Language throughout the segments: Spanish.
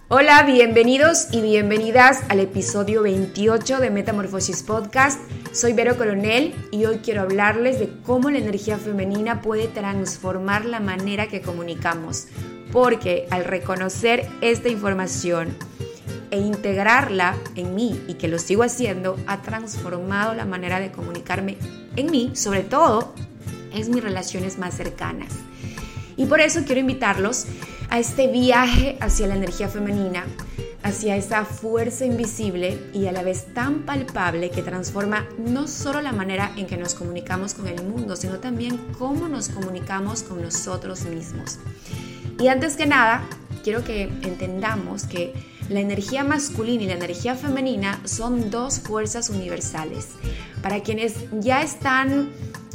Hola, bienvenidos y bienvenidas al episodio 28 de Metamorfosis Podcast. Soy Vero Coronel y hoy quiero hablarles de cómo la energía femenina puede transformar la manera que comunicamos, porque al reconocer esta información e integrarla en mí, y que lo sigo haciendo, ha transformado la manera de comunicarme en mí, sobre todo en mis relaciones más cercanas. Y por eso quiero invitarlos a este viaje hacia la energía femenina, hacia esa fuerza invisible y a la vez tan palpable que transforma no solo la manera en que nos comunicamos con el mundo, sino también cómo nos comunicamos con nosotros mismos. Y antes que nada, quiero que entendamos que la energía masculina y la energía femenina son dos fuerzas universales. Para quienes ya están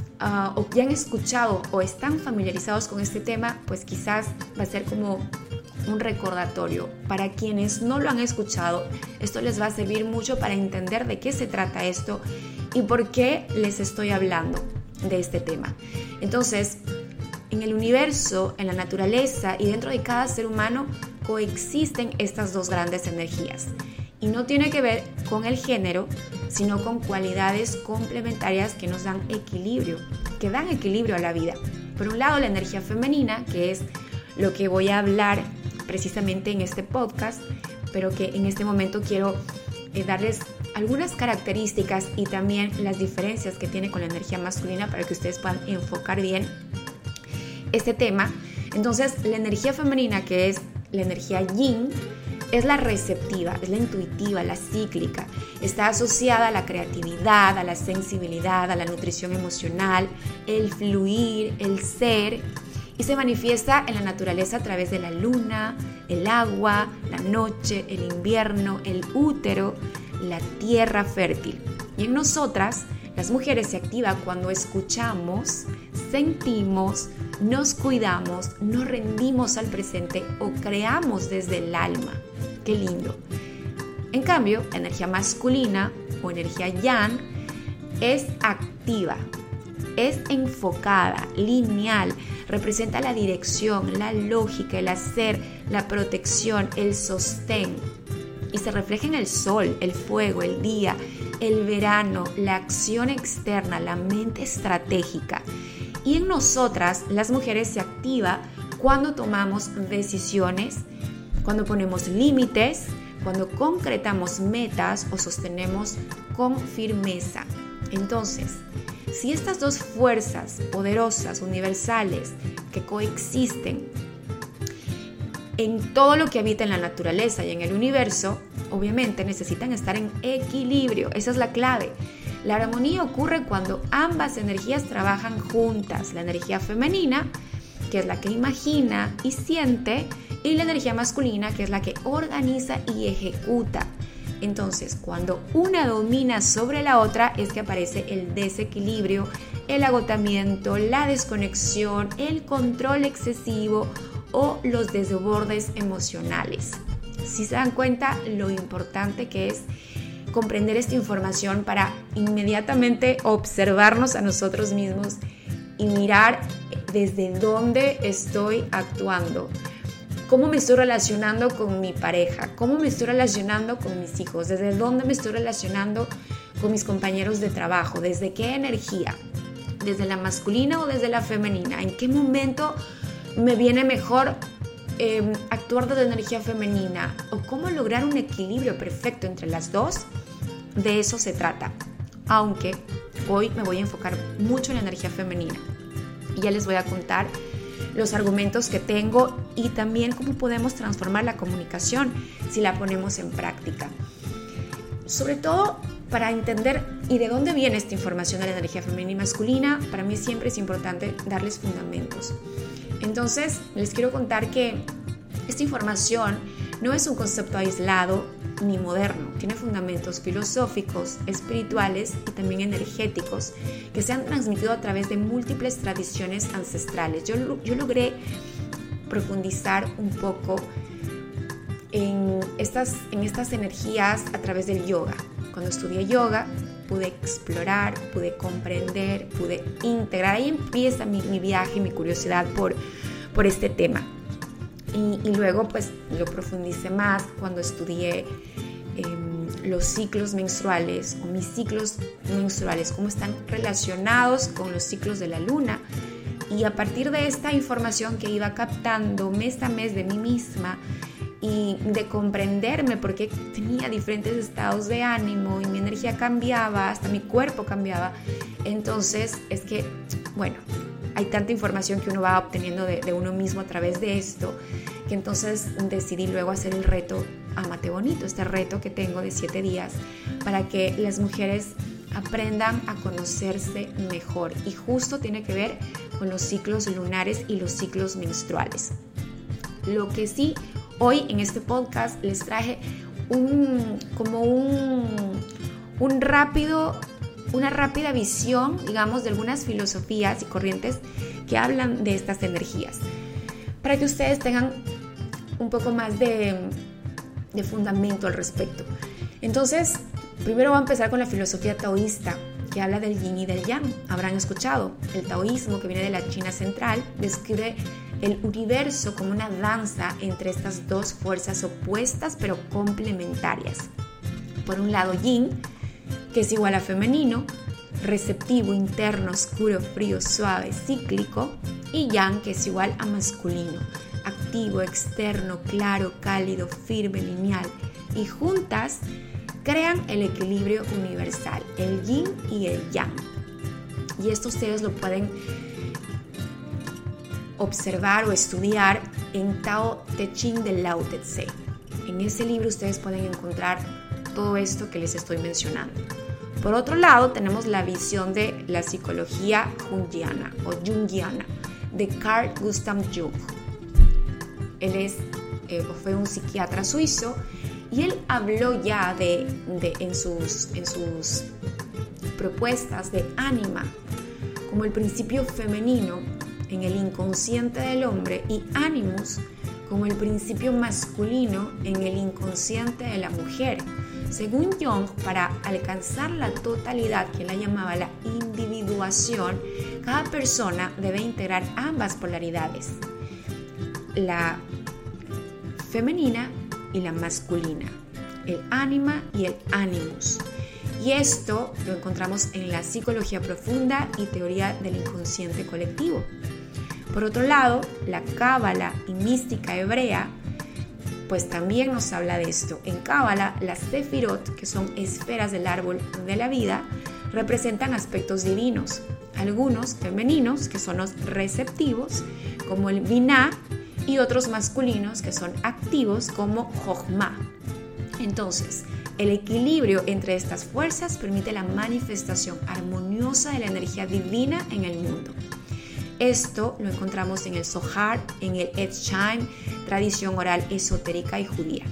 o ya han escuchado o están familiarizados con este tema, pues quizás va a ser como un recordatorio. Para quienes no lo han escuchado, esto les va a servir mucho para entender de qué se trata esto y por qué les estoy hablando de este tema. Entonces, en el universo, en la naturaleza y dentro de cada ser humano coexisten estas dos grandes energías. Y no tiene que ver con el género, sino con cualidades complementarias que nos dan equilibrio, que dan equilibrio a la vida. Por un lado, la energía femenina, que es lo que voy a hablar precisamente en este podcast, pero que en este momento quiero darles algunas características y también las diferencias que tiene con la energía masculina para que ustedes puedan enfocar bien este tema. Entonces, la energía femenina, que es la energía yin, es la receptiva, es la intuitiva, la cíclica. Está asociada a la creatividad, a la sensibilidad, a la nutrición emocional, el fluir, el ser, y se manifiesta en la naturaleza a través de la luna, el agua, la noche, el invierno, el útero, la tierra fértil. Y en nosotras, las mujeres, se activa cuando escuchamos, sentimos, nos cuidamos, nos rendimos al presente o creamos desde el alma. ¡Qué lindo! En cambio, la energía masculina o energía yang es activa, es enfocada, lineal, representa la dirección, la lógica, el hacer, la protección, el sostén. Y se refleja en el sol, el fuego, el día, el verano, la acción externa, la mente estratégica. Y en nosotras, las mujeres, se activa cuando tomamos decisiones, cuando ponemos límites, cuando concretamos metas o sostenemos con firmeza. Entonces, si estas dos fuerzas poderosas, universales, que coexisten en todo lo que habita en la naturaleza y en el universo, obviamente necesitan estar en equilibrio. Esa es la clave. La armonía ocurre cuando ambas energías trabajan juntas. La energía femenina, que es la que imagina y siente, y la energía masculina, que es la que organiza y ejecuta. Entonces, cuando una domina sobre la otra, es que aparece el desequilibrio, el agotamiento, la desconexión, el control excesivo o los desbordes emocionales. Si se dan cuenta lo importante que es comprender esta información para inmediatamente observarnos a nosotros mismos y mirar desde dónde estoy actuando, cómo me estoy relacionando con mi pareja, cómo me estoy relacionando con mis hijos, desde dónde me estoy relacionando con mis compañeros de trabajo, desde qué energía, desde la masculina o desde la femenina, en qué momento me viene mejor actuar desde la energía femenina o cómo lograr un equilibrio perfecto entre las dos. De eso se trata, aunque hoy me voy a enfocar mucho en la energía femenina y ya les voy a contar los argumentos que tengo y también cómo podemos transformar la comunicación si la ponemos en práctica. Sobre todo para entender y de dónde viene esta información de la energía femenina y masculina, para mí siempre es importante darles fundamentos. Entonces, les quiero contar que esta información no es un concepto aislado ni moderno, tiene fundamentos filosóficos, espirituales y también energéticos que se han transmitido a través de múltiples tradiciones ancestrales. Yo logré profundizar un poco en estas energías a través del yoga. Cuando estudié yoga, pude explorar, pude comprender, pude integrar. Ahí empieza mi viaje, mi curiosidad por este tema. Y luego pues lo profundicé más cuando estudié los ciclos menstruales o mis ciclos menstruales, cómo están relacionados con los ciclos de la luna. Y a partir de esta información que iba captando mes a mes de mí misma y de comprenderme porque tenía diferentes estados de ánimo y mi energía cambiaba, hasta mi cuerpo cambiaba, entonces es que, bueno, hay tanta información que uno va obteniendo de uno mismo a través de esto, que entonces decidí luego hacer el reto Amate Bonito, este reto que tengo de 7 días para que las mujeres aprendan a conocerse mejor, y justo tiene que ver con los ciclos lunares y los ciclos menstruales. Lo que sí, hoy en este podcast les traje una rápida visión, digamos, de algunas filosofías y corrientes que hablan de estas energías, para que ustedes tengan un poco más de fundamento al respecto. Entonces, primero voy a empezar con la filosofía taoísta, que habla del yin y del yang. Habrán escuchado, el taoísmo, que viene de la China central, describe el universo como una danza entre estas dos fuerzas opuestas pero complementarias. Por un lado, yin, que es igual a femenino, receptivo, interno, oscuro, frío, suave, cíclico, y yang, que es igual a masculino, activo, externo, claro, cálido, firme, lineal, y juntas crean el equilibrio universal, el yin y el yang. Y esto ustedes lo pueden observar o estudiar en Tao Te Ching de Lao Tse. En ese libro ustedes pueden encontrar todo esto que les estoy mencionando. Por otro lado, tenemos la visión de la psicología junguiana o junguiana de Carl Gustav Jung. Él fue un psiquiatra suizo y él habló ya en sus propuestas de ánima como el principio femenino en el inconsciente del hombre y animus como el principio masculino en el inconsciente de la mujer. Según Jung, para alcanzar la totalidad, que él la llamaba la individuación, cada persona debe integrar ambas polaridades, la femenina y la masculina, el ánima y el animus. Y esto lo encontramos en la psicología profunda y teoría del inconsciente colectivo. Por otro lado, la cábala y mística hebrea pues también nos habla de esto. En cábala, las sefirot, que son esferas del árbol de la vida, representan aspectos divinos, algunos femeninos, que son los receptivos, como el biná, y otros masculinos, que son activos, como jochma. Entonces, el equilibrio entre estas fuerzas permite la manifestación armoniosa de la energía divina en el mundo. Esto lo encontramos en el Zohar, en el Etz Chaim, tradición oral esotérica y judía.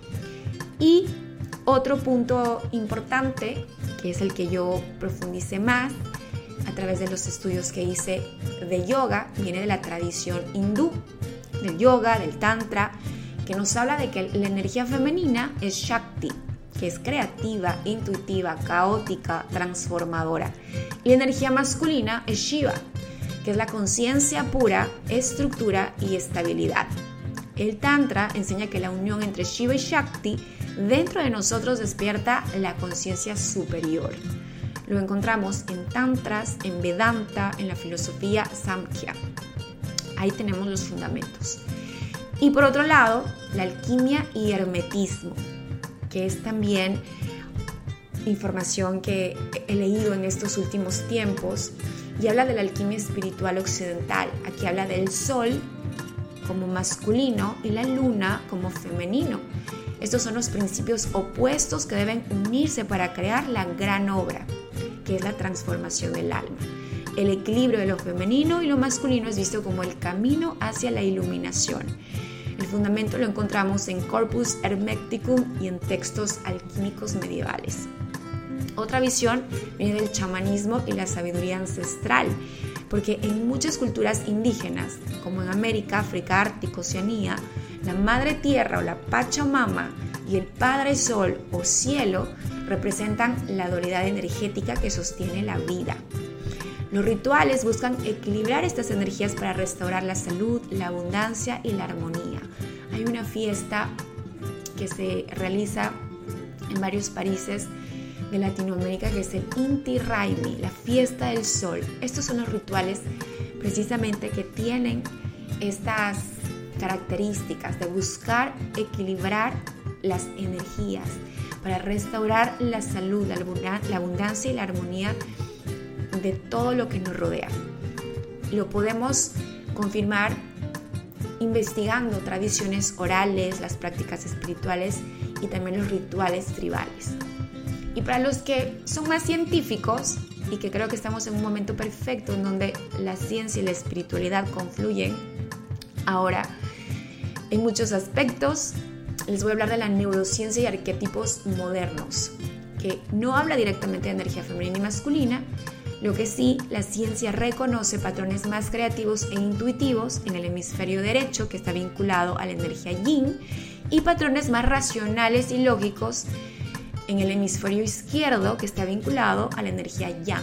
Y otro punto importante, que es el que yo profundicé más a través de los estudios que hice de yoga, viene de la tradición hindú, del yoga, del tantra, que nos habla de que la energía femenina es Shakti, que es creativa, intuitiva, caótica, transformadora. Y la energía masculina es Shiva, que es la conciencia pura, estructura y estabilidad. El Tantra enseña que la unión entre Shiva y Shakti dentro de nosotros despierta la conciencia superior. Lo encontramos en Tantras, en Vedanta, en la filosofía Samkhya. Ahí tenemos los fundamentos. Y por otro lado, la alquimia y hermetismo, que es también información que he leído en estos últimos tiempos, y habla de la alquimia espiritual occidental. Aquí habla del sol como masculino y la luna como femenino. Estos son los principios opuestos que deben unirse para crear la gran obra, que es la transformación del alma. El equilibrio de lo femenino y lo masculino es visto como el camino hacia la iluminación. El fundamento lo encontramos en Corpus Hermeticum y en textos alquímicos medievales. Otra visión viene del chamanismo y la sabiduría ancestral, porque en muchas culturas indígenas, como en América, África, Ártico, Oceanía, la madre tierra o la Pachamama y el padre sol o cielo representan la dualidad energética que sostiene la vida. Los rituales buscan equilibrar estas energías para restaurar la salud, la abundancia y la armonía. Hay una fiesta que se realiza en varios países de Latinoamérica que es el Inti Raymi, la fiesta del sol. Estos son los rituales precisamente que tienen estas características de buscar equilibrar las energías para restaurar la salud, la abundancia y la armonía de todo lo que nos rodea. Lo podemos confirmar investigando tradiciones orales, las prácticas espirituales y también los rituales tribales. Y para los que son más científicos, y que creo que estamos en un momento perfecto en donde la ciencia y la espiritualidad confluyen ahora en muchos aspectos, les voy a hablar de la neurociencia y arquetipos modernos, que no habla directamente de energía femenina y masculina. Lo que sí, la ciencia reconoce patrones más creativos e intuitivos en el hemisferio derecho, que está vinculado a la energía yin, y patrones más racionales y lógicos en el hemisferio izquierdo, que está vinculado a la energía yang.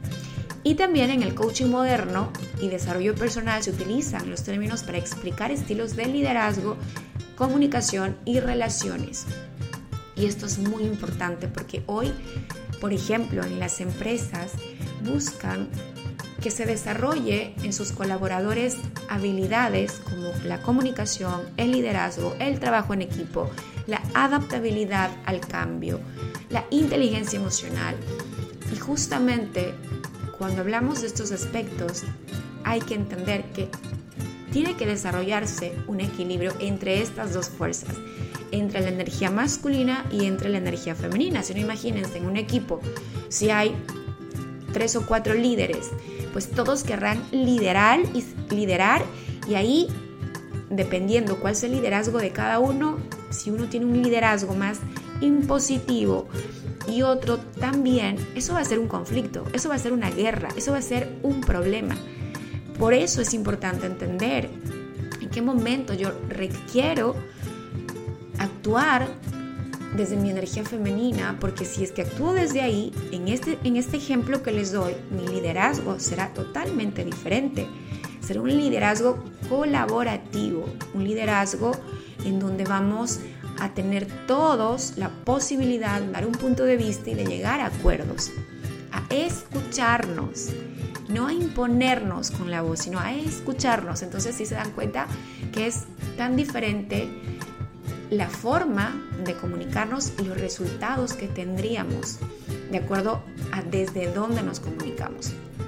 Y también en el coaching moderno y desarrollo personal se utilizan los términos para explicar estilos de liderazgo, comunicación y relaciones. Y esto es muy importante porque hoy, por ejemplo, en las empresas buscan que se desarrolle en sus colaboradores habilidades como la comunicación, el liderazgo, el trabajo en equipo, la adaptabilidad al cambio, la inteligencia emocional. Y justamente cuando hablamos de estos aspectos hay que entender que tiene que desarrollarse un equilibrio entre estas dos fuerzas, entre la energía masculina y entre la energía femenina. Si no, imagínense en un equipo, si hay 3 o 4 líderes, pues todos querrán liderar y ahí, dependiendo cuál sea el liderazgo de cada uno, si uno tiene un liderazgo más impositivo y otro también, eso va a ser un conflicto, eso va a ser una guerra, eso va a ser un problema. Por eso es importante entender en qué momento yo requiero actuar desde mi energía femenina, porque si es que actúo desde ahí, en este ejemplo que les doy, mi liderazgo será totalmente diferente. Será un liderazgo colaborativo, un liderazgo en donde vamos a tener todos la posibilidad de dar un punto de vista y de llegar a acuerdos, a escucharnos, no a imponernos con la voz, sino a escucharnos. Entonces sí se dan cuenta que es tan diferente la forma de comunicarnos y los resultados que tendríamos de acuerdo a desde dónde nos comunicamos.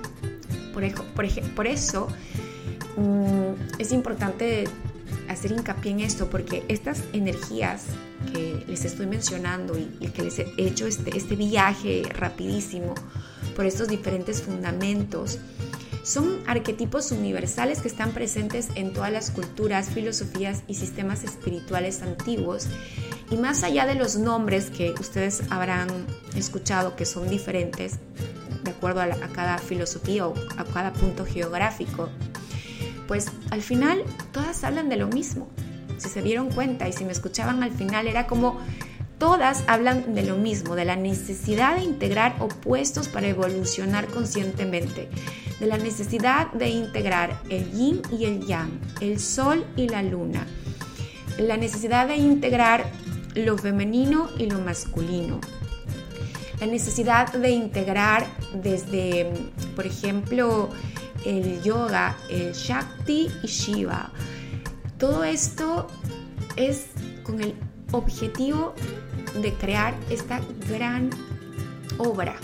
Por eso es importante hacer hincapié en esto, porque estas energías que les estoy mencionando y que les he hecho este viaje rapidísimo por estos diferentes fundamentos, son arquetipos universales que están presentes en todas las culturas, filosofías y sistemas espirituales antiguos. Y más allá de los nombres que ustedes habrán escuchado que son diferentes de acuerdo a cada filosofía o a cada punto geográfico, pues al final todas hablan de lo mismo. Si se dieron cuenta y si me escuchaban al final, era como todas hablan de lo mismo, de la necesidad de integrar opuestos para evolucionar conscientemente, de la necesidad de integrar el yin y el yang, el sol y la luna, la necesidad de integrar lo femenino y lo masculino, la necesidad de integrar desde, por ejemplo, el yoga, el Shakti y Shiva. Todo esto es con el objetivo de crear esta gran obra,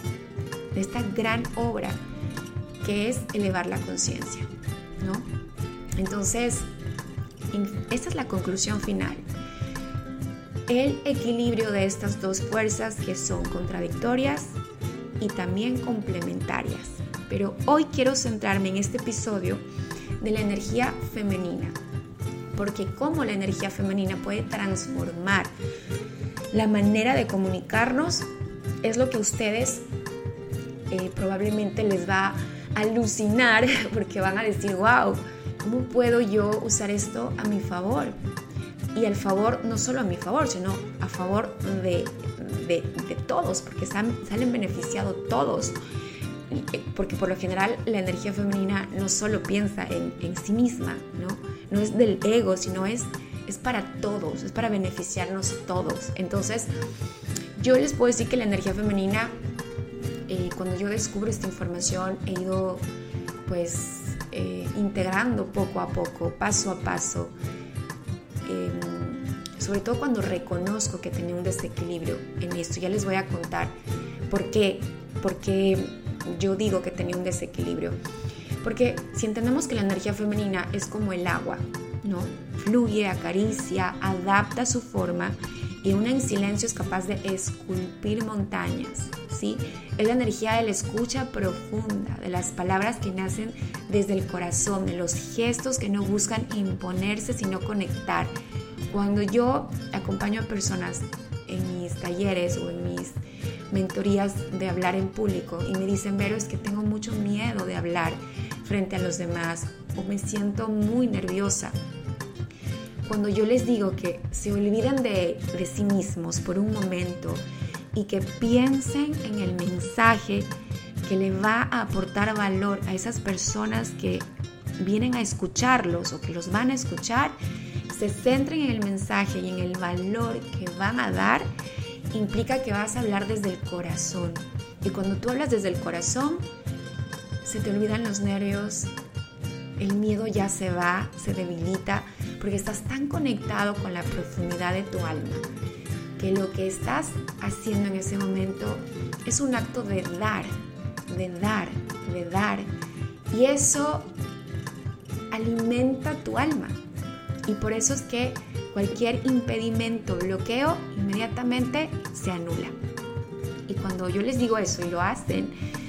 que es elevar la conciencia, ¿no? Entonces, esta es la conclusión final. El equilibrio de estas dos fuerzas que son contradictorias y también complementarias. Pero hoy quiero centrarme en este episodio de la energía femenina, porque cómo la energía femenina puede transformar la manera de comunicarnos es lo que a ustedes probablemente les va a alucinar, porque van a decir, wow, ¿cómo puedo yo usar esto a mi favor? Y al favor, no solo a mi favor, sino a favor de todos, porque salen beneficiados todos. porque por lo general la energía femenina no solo piensa en sí misma, no es del ego, sino es para todos, es para beneficiarnos todos. Entonces, yo les puedo decir que la energía femenina, cuando yo descubro esta información, he ido pues integrando poco a poco, paso a paso, sobre todo cuando reconozco que tenía un desequilibrio en esto. Ya les voy a contar por qué yo digo que tenía un desequilibrio. Porque si entendemos que la energía femenina es como el agua, ¿no? Fluye, acaricia, adapta su forma y una en silencio es capaz de esculpir montañas, ¿sí? Es la energía de la escucha profunda, de las palabras que nacen desde el corazón, de los gestos que no buscan imponerse sino conectar. Cuando yo acompaño a personas en mis talleres o en mis mentorías de hablar en público y me dicen, Vero, es que tengo mucho miedo de hablar frente a los demás o me siento muy nerviosa. Cuando yo les digo que se olviden de sí mismos por un momento y que piensen en el mensaje que le va a aportar valor a esas personas que vienen a escucharlos o que los van a escuchar, se centren en el mensaje y en el valor que van a dar, implica que vas a hablar desde el corazón. Y cuando tú hablas desde el corazón, se te olvidan los nervios, el miedo ya se va, se debilita, porque estás tan conectado con la profundidad de tu alma, que lo que estás haciendo en ese momento es un acto de dar, de dar, de dar. Y eso alimenta tu alma. Y por eso es que cualquier impedimento, bloqueo, inmediatamente se anula. Y cuando yo les digo eso y lo hacen,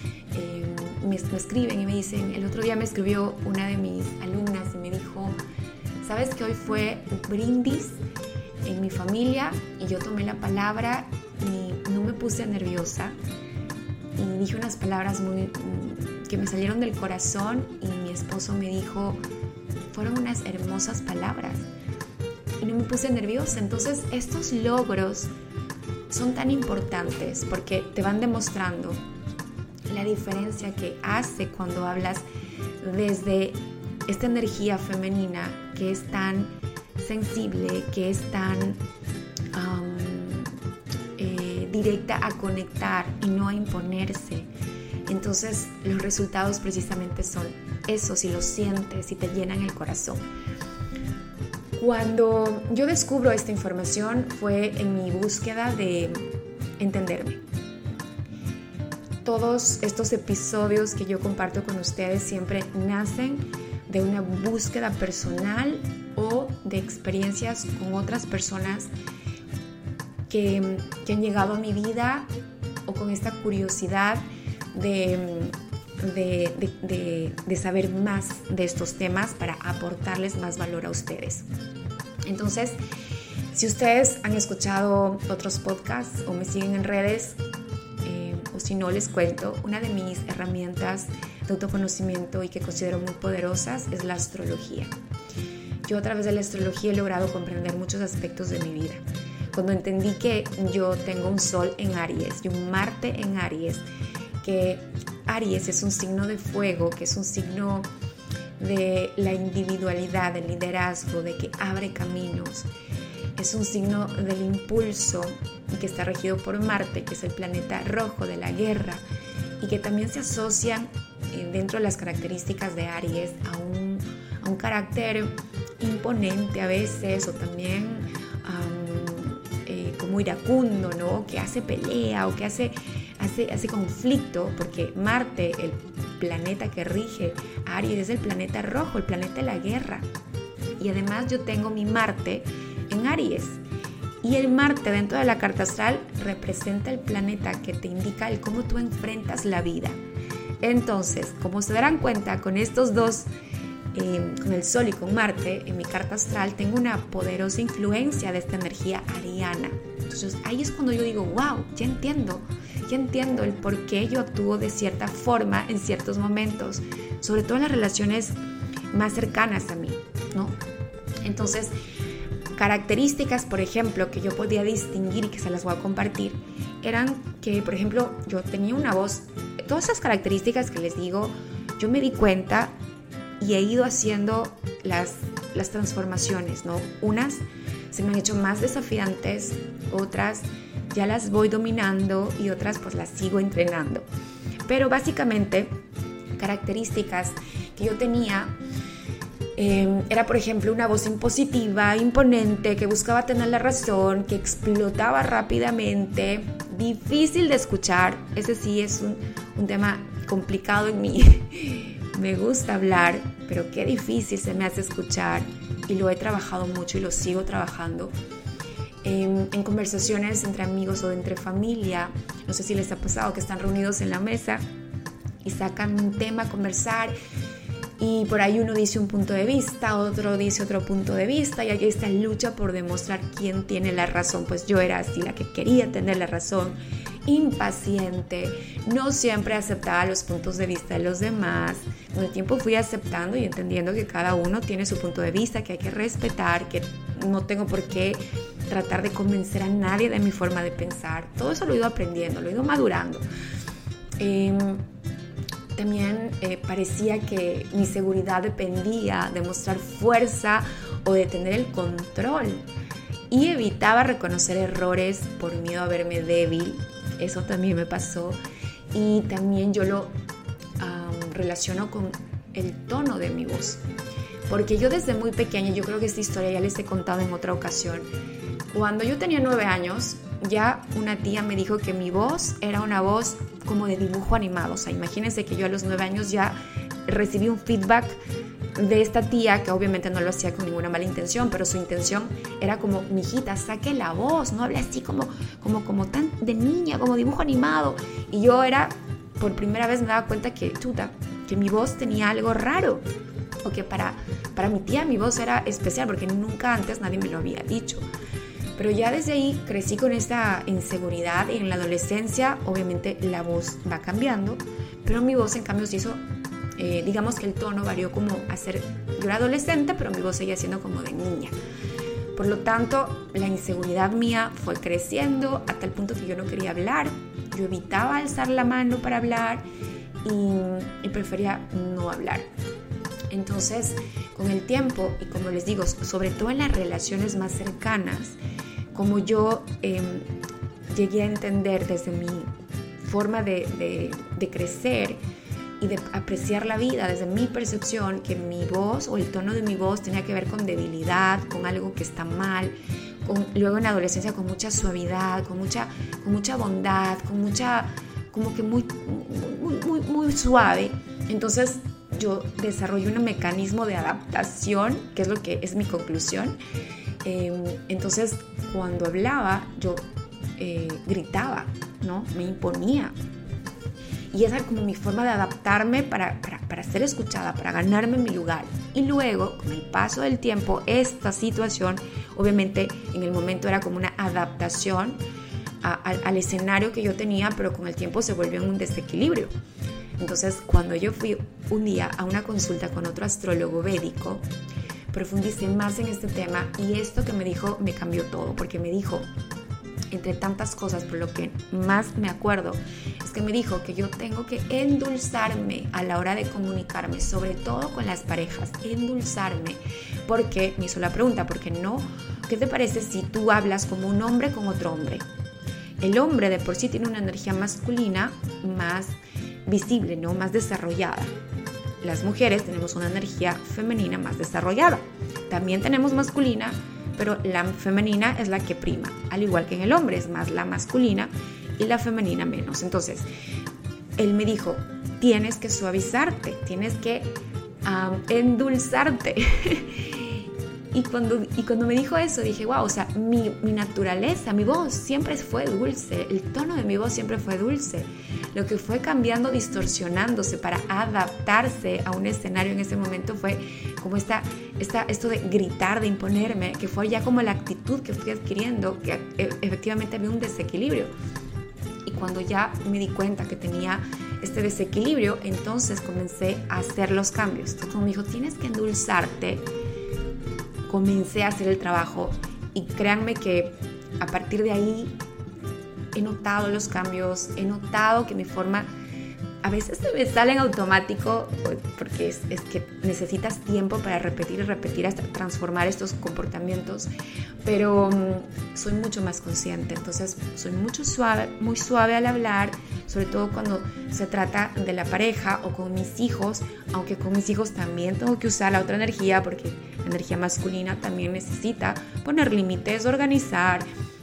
me escriben y me dicen, el otro día me escribió una de mis alumnas y me dijo, ¿sabes que hoy fue un brindis en mi familia? Y yo tomé la palabra y no me puse nerviosa. Y dije unas palabras que me salieron del corazón y mi esposo me dijo, fueron unas hermosas palabras. Y no me puse nerviosa. Entonces, estos logros son tan importantes porque te van demostrando la diferencia que hace cuando hablas desde esta energía femenina que es tan sensible, que es tan directa a conectar y no a imponerse. Entonces los resultados precisamente son esos, si los sientes, si te llenan el corazón. Cuando yo descubro esta información fue en mi búsqueda de entenderme. Todos estos episodios que yo comparto con ustedes siempre nacen de una búsqueda personal o de experiencias con otras personas que han llegado a mi vida o con esta curiosidad de saber más de estos temas para aportarles más valor a ustedes. Entonces, si ustedes han escuchado otros podcasts o me siguen en redes, o si no, les cuento, una de mis herramientas de autoconocimiento y que considero muy poderosas es la astrología. Yo a través de la astrología he logrado comprender muchos aspectos de mi vida. Cuando entendí que yo tengo un Sol en Aries y un Marte en Aries, que Aries es un signo de fuego, que es un signo de la individualidad, del liderazgo, de que abre caminos. Es un signo del impulso y que está regido por Marte, que es el planeta rojo de la guerra y que también se asocian dentro de las características de Aries a un carácter imponente a veces, o también como iracundo, ¿no? Que hace pelea o que hace conflicto, porque Marte, el planeta que rige Aries, es el planeta rojo, el planeta de la guerra. Y además yo tengo mi Marte en Aries. Y el Marte dentro de la carta astral representa el planeta que te indica el cómo tú enfrentas la vida. Entonces, como se darán cuenta, con estos dos, con el Sol y con Marte, en mi carta astral tengo una poderosa influencia de esta energía ariana. Entonces ahí es cuando yo digo, wow, ya entiendo el por qué yo actúo de cierta forma en ciertos momentos, sobre todo en las relaciones más cercanas a mí, ¿no? Entonces, características, por ejemplo, que yo podía distinguir y que se las voy a compartir, eran que, por ejemplo, yo tenía una voz todas esas características que les digo, yo me di cuenta y he ido haciendo las transformaciones, ¿no? Unas se me han hecho más desafiantes, otras ya las voy dominando y otras pues las sigo entrenando. Pero básicamente, características que yo tenía era, por ejemplo, una voz impositiva, imponente, que buscaba tener la razón, que explotaba rápidamente, difícil de escuchar. Ese sí es un tema complicado en mí. Me gusta hablar, pero qué difícil se me hace escuchar, y lo he trabajado mucho y lo sigo trabajando. En conversaciones entre amigos o entre familia, no sé si les ha pasado que están reunidos en la mesa y sacan un tema a conversar y por ahí uno dice un punto de vista, otro dice otro punto de vista, y hay esta lucha por demostrar quién tiene la razón. Pues yo era así, la que quería tener la razón, impaciente, no siempre aceptaba los puntos de vista de los demás. Con el tiempo fui aceptando y entendiendo que cada uno tiene su punto de vista, que hay que respetar, que no tengo por qué tratar de convencer a nadie de mi forma de pensar. Todo eso lo he ido aprendiendo, lo he ido madurando. También parecía que mi seguridad dependía de mostrar fuerza o de tener el control, y evitaba reconocer errores por miedo a verme débil. Eso también me pasó, y también yo lo relaciono con el tono de mi voz, porque yo desde muy pequeña, yo creo que esta historia ya les he contado en otra ocasión, cuando yo tenía 9 años, ya una tía me dijo que mi voz era una voz como de dibujo animado. O sea, imagínense que yo a los 9 años ya recibí un feedback de esta tía, que obviamente no lo hacía con ninguna mala intención, pero su intención era como: mijita, saque la voz, no hable así como tan de niña, como dibujo animado. Y yo por primera vez me daba cuenta que mi voz tenía algo raro, o que para mi tía mi voz era especial, porque nunca antes nadie me lo había dicho. Pero ya desde ahí crecí con esta inseguridad, y en la adolescencia obviamente la voz va cambiando, pero mi voz en cambio se hizo, digamos que el tono varió como a ser, yo era adolescente, pero mi voz seguía siendo como de niña. Por lo tanto, la inseguridad mía fue creciendo a tal punto que yo no quería hablar, yo evitaba alzar la mano para hablar y prefería no hablar. Entonces, con el tiempo, y como les digo, sobre todo en las relaciones más cercanas, como yo llegué a entender desde mi forma de crecer y de apreciar la vida, desde mi percepción, que mi voz o el tono de mi voz tenía que ver con debilidad, con algo que está mal, luego en la adolescencia con mucha suavidad, con mucha bondad, como que muy suave. Entonces yo desarrollé un mecanismo de adaptación, que es lo que es mi conclusión. Entonces, cuando hablaba, yo gritaba, ¿no? Me imponía. Y esa era como mi forma de adaptarme para ser escuchada, para ganarme mi lugar. Y luego, con el paso del tiempo, esta situación, obviamente, en el momento era como una adaptación al escenario que yo tenía, pero con el tiempo se volvió en un desequilibrio. Entonces, cuando yo fui un día a una consulta con otro astrólogo védico, profundicé más en este tema, y esto que me dijo me cambió todo, porque me dijo, entre tantas cosas, pero lo que más me acuerdo es que me dijo que yo tengo que endulzarme a la hora de comunicarme, sobre todo con las parejas, endulzarme, porque me hizo la pregunta, ¿por qué no? ¿Qué te parece si tú hablas como un hombre con otro hombre? El hombre de por sí tiene una energía masculina más visible, ¿no? Más desarrollada. Las mujeres tenemos una energía femenina más desarrollada. También tenemos masculina, pero la femenina es la que prima. Al igual que en el hombre, es más la masculina y la femenina menos. Entonces, él me dijo, tienes que suavizarte, tienes que endulzarte. Y cuando me dijo eso, dije, wow, o sea, mi naturaleza, mi voz siempre fue dulce, el tono de mi voz siempre fue dulce. Lo que fue cambiando, distorsionándose para adaptarse a un escenario en ese momento fue como esto de gritar, de imponerme, que fue ya como la actitud que fui adquiriendo, que efectivamente había un desequilibrio. Y cuando ya me di cuenta que tenía este desequilibrio, entonces comencé a hacer los cambios. Entonces, como me dijo, tienes que endulzarte, comencé a hacer el trabajo, y créanme que a partir de ahí he notado los cambios, he notado que mi forma a veces se me sale en automático porque es que necesitas tiempo para repetir y repetir hasta transformar estos comportamientos, pero soy mucho más consciente, entonces soy muy suave al hablar, sobre todo cuando se trata de la pareja o con mis hijos, aunque con mis hijos también tengo que usar la otra energía, porque la energía masculina también necesita poner límites, organizar,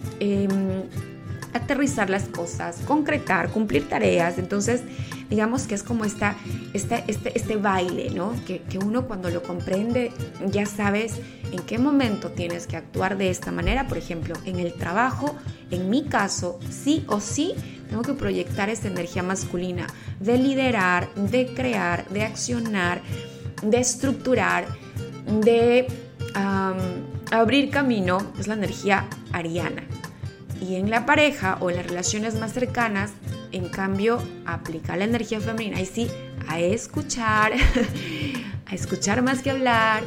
aterrizar las cosas, concretar, cumplir tareas. Entonces, digamos que es como este baile, ¿no? Que uno cuando lo comprende ya sabes en qué momento tienes que actuar de esta manera. Por ejemplo, en el trabajo, en mi caso, sí o sí, tengo que proyectar esta energía masculina de liderar, de crear, de accionar, de estructurar, de abrir camino. Es la energía ariana. Y en la pareja o en las relaciones más cercanas, en cambio, aplicar la energía femenina. Y sí, a escuchar más que hablar,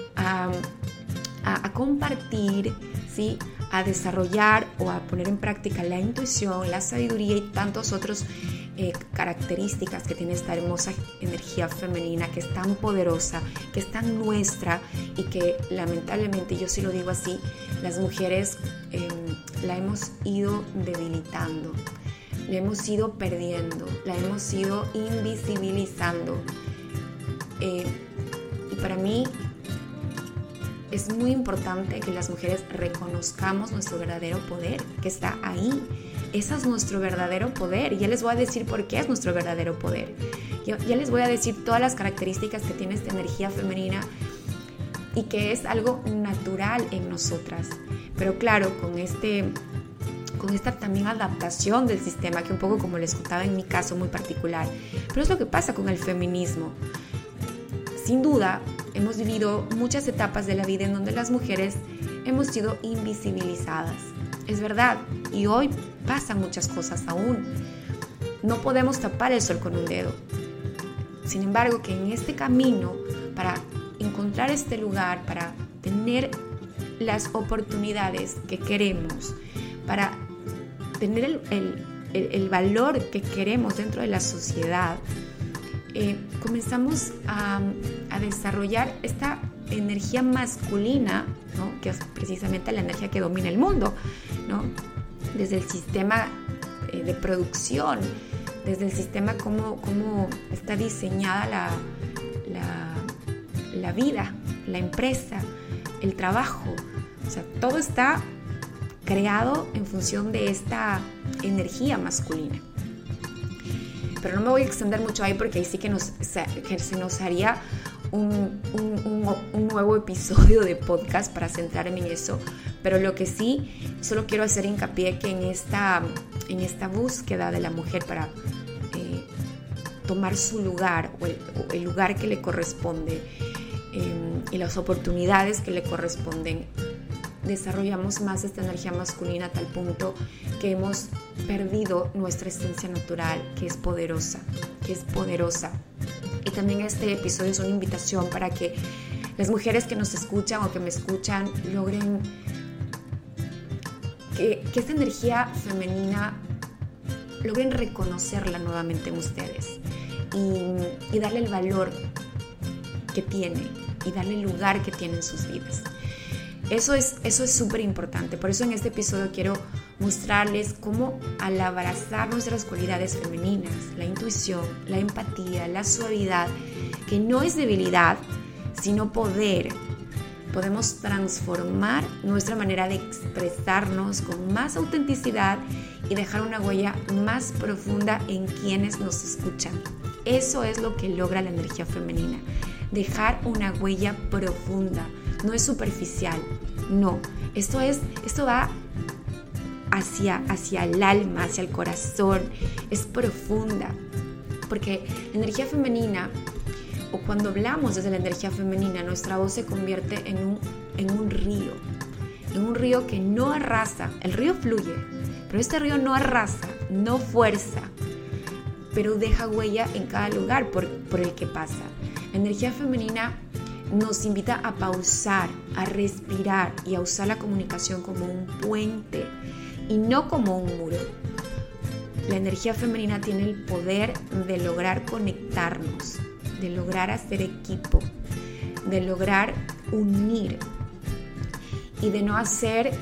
a compartir, ¿sí? A desarrollar o a poner en práctica la intuición, la sabiduría y tantos otros características que tiene esta hermosa energía femenina, que es tan poderosa, que es tan nuestra y que lamentablemente, yo sí lo digo así, las mujeres la hemos ido debilitando, la hemos ido perdiendo, la hemos ido invisibilizando. Y para mí es muy importante que las mujeres reconozcamos nuestro verdadero poder, que está ahí. Ese es nuestro verdadero poder. Ya les voy a decir por qué es nuestro verdadero poder. Ya les voy a decir todas las características que tiene esta energía femenina y que es algo natural en nosotras. Pero claro, con esta también adaptación del sistema, que un poco como les contaba en mi caso muy particular. Pero es lo que pasa con el feminismo. Sin duda, hemos vivido muchas etapas de la vida en donde las mujeres hemos sido invisibilizadas. Es verdad, y hoy pasan muchas cosas aún. No podemos tapar el sol con un dedo. Sin embargo, que en este camino, para encontrar este lugar, para tener las oportunidades que queremos, para tener el valor que queremos dentro de la sociedad, comenzamos a desarrollar esta energía masculina, ¿no? Que es precisamente la energía que domina el mundo, ¿no? Desde el sistema de producción, desde el sistema cómo está diseñada la vida, la empresa, el trabajo. O sea, todo está creado en función de esta energía masculina. Pero no me voy a extender mucho ahí porque ahí sí que se nos haría un nuevo episodio de podcast para centrarme en eso. Pero lo que sí, solo quiero hacer hincapié que en esta búsqueda de la mujer para tomar su lugar o el lugar que le corresponde y las oportunidades que le corresponden, desarrollamos más esta energía masculina a tal punto que hemos perdido nuestra esencia natural, que es poderosa. Y también este episodio es una invitación para que las mujeres que nos escuchan o que me escuchan logren que esta energía femenina logren reconocerla nuevamente en ustedes y darle el valor que tiene y darle el lugar que tiene en sus vidas. Eso es súper importante. Por eso en este episodio quiero mostrarles cómo al abrazar nuestras cualidades femeninas, la intuición, la empatía, la suavidad, que no es debilidad, sino poder, podemos transformar nuestra manera de expresarnos con más autenticidad y dejar una huella más profunda en quienes nos escuchan. Eso es lo que logra la energía femenina, dejar una huella profunda. No es superficial, no. Esto va hacia el alma, hacia el corazón, es profunda. Porque la energía femenina, o cuando hablamos desde la energía femenina, nuestra voz se convierte en un río que no arrasa. El río fluye, pero este río no arrasa, no fuerza, pero deja huella en cada lugar por el que pasa. La energía femenina nos invita a pausar, a respirar y a usar la comunicación como un puente y no como un muro. la energía femenina tiene el poder de lograr conectarnos, de lograr hacer equipo, de lograr unir y de no hacer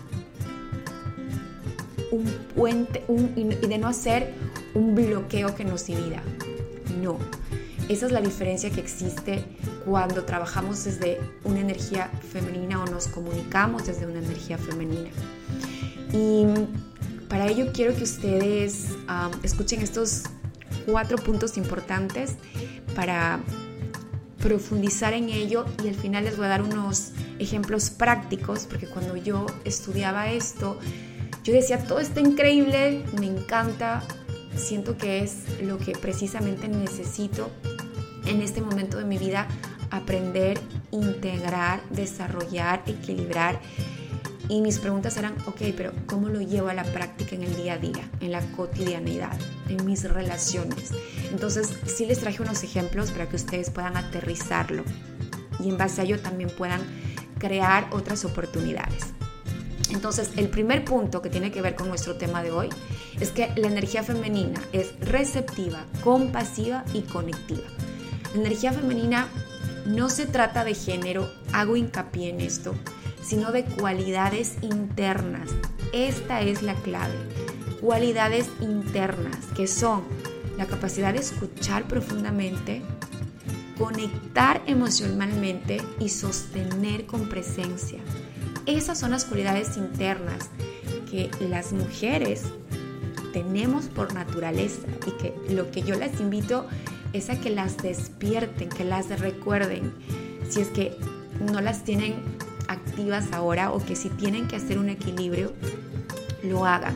un puente y de no hacer un bloqueo que nos divida. No, esa es la diferencia que existe cuando trabajamos desde una energía femenina o nos comunicamos desde una energía femenina. Y para ello quiero que ustedes escuchen estos 4 puntos importantes para profundizar en ello, y al final les voy a dar unos ejemplos prácticos, porque cuando yo estudiaba esto, yo decía, todo está increíble, me encanta, siento que es lo que precisamente necesito en este momento de mi vida, aprender, integrar, desarrollar, equilibrar. Y mis preguntas eran, ok, pero ¿cómo lo llevo a la práctica en el día a día, en la cotidianidad, en mis relaciones? Entonces, sí les traje unos ejemplos para que ustedes puedan aterrizarlo y en base a ello también puedan crear otras oportunidades. Entonces, el primer punto que tiene que ver con nuestro tema de hoy es que la energía femenina es receptiva, compasiva y conectiva. La energía femenina no se trata de género, hago hincapié en esto, sino de cualidades internas. Esta es la clave. Cualidades internas, que son la capacidad de escuchar profundamente, conectar emocionalmente y sostener con presencia. Esas son las cualidades internas que las mujeres tenemos por naturaleza, y que lo que yo las invito es a que las despierten, que las recuerden, si es que no las tienen activas ahora, o que si tienen que hacer un equilibrio, lo hagan.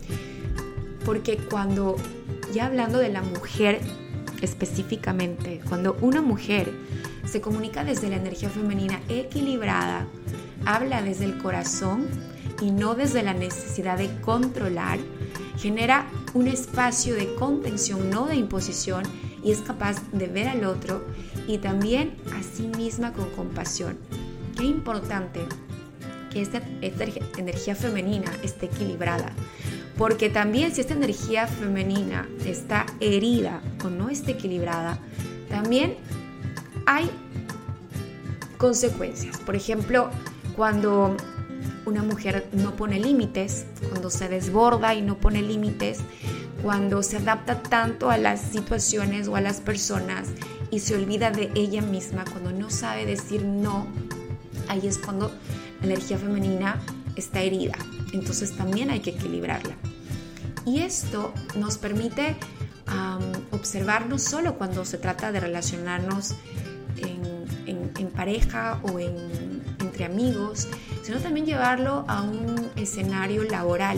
Porque cuando, ya hablando de la mujer específicamente, cuando una mujer se comunica desde la energía femenina equilibrada, habla desde el corazón y no desde la necesidad de controlar, genera un espacio de contención, no de imposición, y es capaz de ver al otro y también a sí misma con compasión. Qué importante que esta energía femenina esté equilibrada, porque también si esta energía femenina está herida o no está equilibrada, también hay consecuencias. Por ejemplo, cuando una mujer no pone límites, cuando se desborda y no pone límites, cuando se adapta tanto a las situaciones o a las personas y se olvida de ella misma, cuando no sabe decir no, ahí es cuando la energía femenina está herida. Entonces también hay que equilibrarla. Y esto nos permite observar no solo cuando se trata de relacionarnos en pareja o entre amigos, sino también llevarlo a un escenario laboral.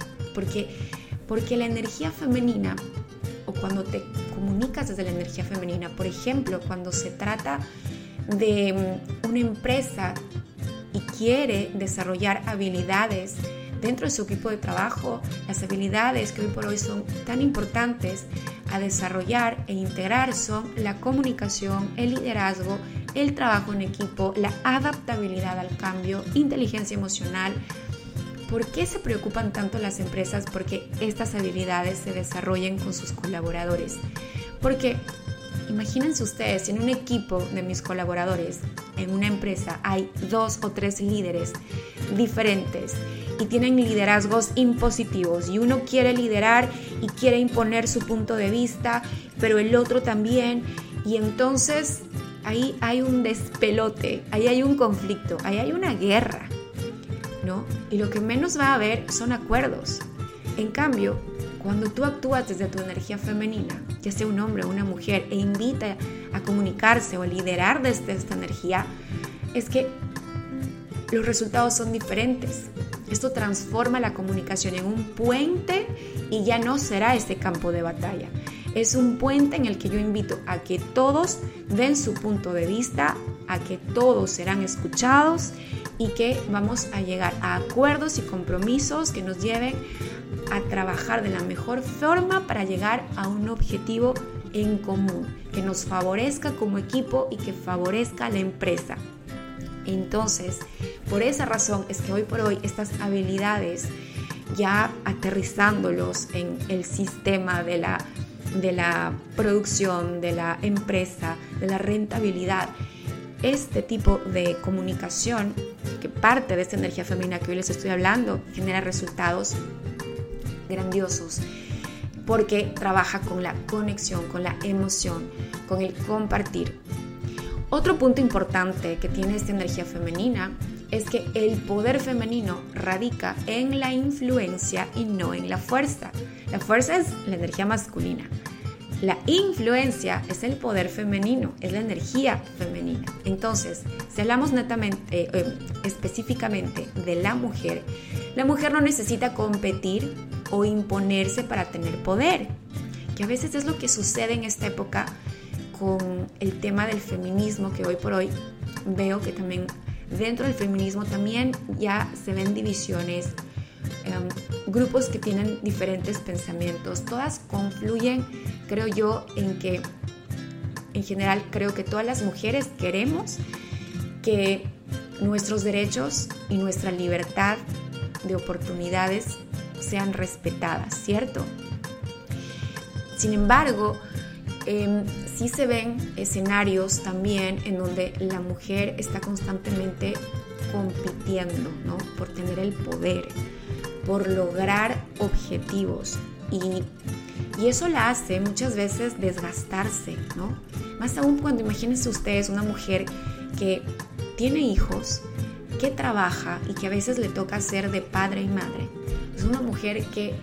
Porque la energía femenina, o cuando te comunicas desde la energía femenina, por ejemplo, cuando se trata de una empresa y quiere desarrollar habilidades dentro de su equipo de trabajo, las habilidades que hoy por hoy son tan importantes a desarrollar e integrar son la comunicación, el liderazgo, el trabajo en equipo, la adaptabilidad al cambio, inteligencia emocional. ¿Por qué se preocupan tanto las empresas porque estas habilidades se desarrollen con sus colaboradores? Porque imagínense ustedes, en un equipo de mis colaboradores, en una empresa hay 2 o 3 líderes diferentes y tienen liderazgos impositivos, y uno quiere liderar y quiere imponer su punto de vista, pero el otro también, y entonces ahí hay un despelote, ahí hay un conflicto, ahí hay una guerra, ¿no? Y lo que menos va a haber son acuerdos. En cambio, cuando tú actúas desde tu energía femenina, ya sea un hombre o una mujer, e invita a comunicarse o a liderar desde esta energía, es que los resultados son diferentes. Esto transforma la comunicación en un puente y ya no será este campo de batalla. Es un puente en el que yo invito a que todos den su punto de vista, a que todos serán escuchados y que vamos a llegar a acuerdos y compromisos que nos lleven a trabajar de la mejor forma para llegar a un objetivo en común, que nos favorezca como equipo y que favorezca a la empresa. Entonces, por esa razón es que hoy por hoy estas habilidades ya aterrizándolos en el sistema de la producción, de la empresa, de la rentabilidad. Este tipo de comunicación, que parte de esta energía femenina que hoy les estoy hablando, genera resultados grandiosos, porque trabaja con la conexión, con la emoción, con el compartir. Otro punto importante que tiene esta energía femenina es que el poder femenino radica en la influencia y no en la fuerza. La fuerza es la energía masculina. La influencia es el poder femenino, es la energía femenina. Entonces, si hablamos específicamente de la mujer no necesita competir o imponerse para tener poder, que a veces es lo que sucede en esta época con el tema del feminismo, que hoy por hoy veo que también dentro del feminismo también ya se ven divisiones, grupos que tienen diferentes pensamientos. Todas confluyen, creo yo, en que en general creo que todas las mujeres queremos que nuestros derechos y nuestra libertad de oportunidades sean respetadas, ¿cierto? Sin embargo, sí se ven escenarios también en donde la mujer está constantemente compitiendo, ¿no? Por tener el poder, por lograr objetivos, y eso la hace muchas veces desgastarse, ¿no? Más aún cuando imagínense ustedes una mujer que tiene hijos, que trabaja y que a veces le toca ser de padre y madre. Es una mujer que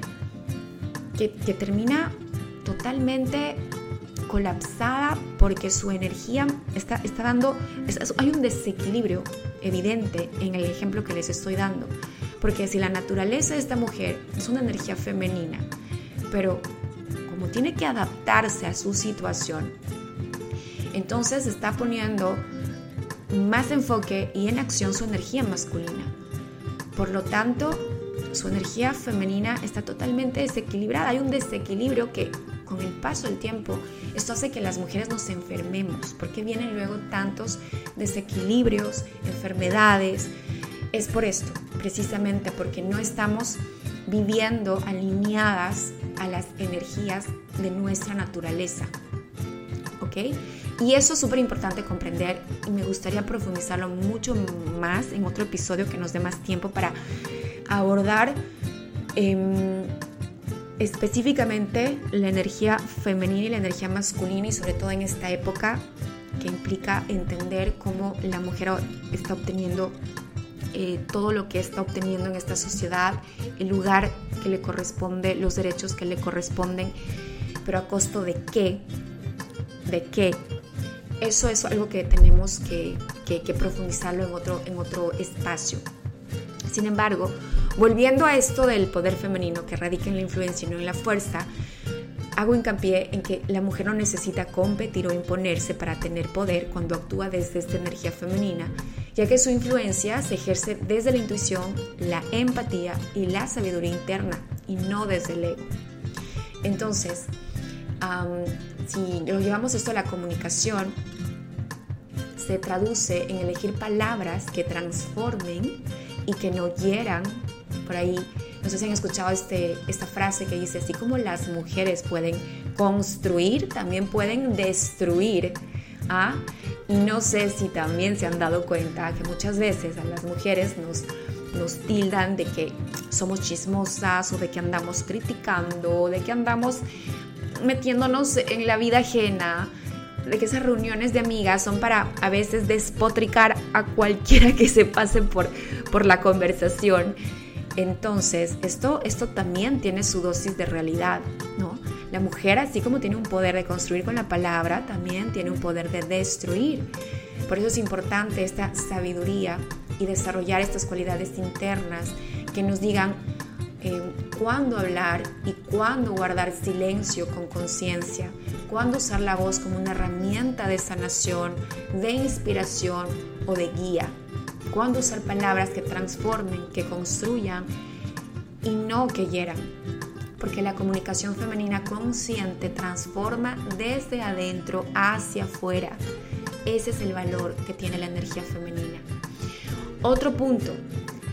termina totalmente colapsada porque su energía está dando, hay un desequilibrio evidente en el ejemplo que les estoy dando, porque si la naturaleza de esta mujer es una energía femenina, pero como tiene que adaptarse a su situación, entonces está poniendo más enfoque y en acción su energía masculina. Por lo tanto, su energía femenina está totalmente desequilibrada. Hay un desequilibrio que con el paso del tiempo, esto hace que las mujeres nos enfermemos, porque vienen luego tantos desequilibrios, enfermedades. Es por esto, precisamente porque no estamos viviendo alineadas a las energías de nuestra naturaleza, ¿ok? Y eso es súper importante comprender, y me gustaría profundizarlo mucho más en otro episodio que nos dé más tiempo para abordar específicamente la energía femenina y la energía masculina, y sobre todo en esta época que implica entender cómo la mujer está obteniendo todo lo que está obteniendo en esta sociedad, el lugar que le corresponde, los derechos que le corresponden, pero a costo de qué. Eso es algo que tenemos que profundizarlo en otro espacio. Sin embargo, volviendo a esto del poder femenino que radica en la influencia y no en la fuerza, hago hincapié en que la mujer no necesita competir o imponerse para tener poder cuando actúa desde esta energía femenina, ya que su influencia se ejerce desde la intuición, la empatía y la sabiduría interna, y no desde el ego. Entonces, si lo llevamos esto a la comunicación, se traduce en elegir palabras que transformen y que no hieran. Por ahí, no sé si han escuchado esta frase que dice: así como las mujeres pueden construir, también pueden destruir. Y no sé si también se han dado cuenta que muchas veces a las mujeres nos tildan de que somos chismosas, o de que andamos criticando, o de que andamos metiéndonos en la vida ajena, de que esas reuniones de amigas son para a veces despotricar a cualquiera que se pase por la conversación. Entonces, esto también tiene su dosis de realidad, ¿no? La mujer, así como tiene un poder de construir con la palabra, también tiene un poder de destruir. Por eso es importante esta sabiduría y desarrollar estas cualidades internas que nos digan cuándo hablar y cuándo guardar silencio con conciencia, cuándo usar la voz como una herramienta de sanación, de inspiración o de guía, cuándo usar palabras que transformen, que construyan y no que hieran, porque la comunicación femenina consciente transforma desde adentro hacia afuera. Ese es el valor que tiene la energía femenina. Otro punto: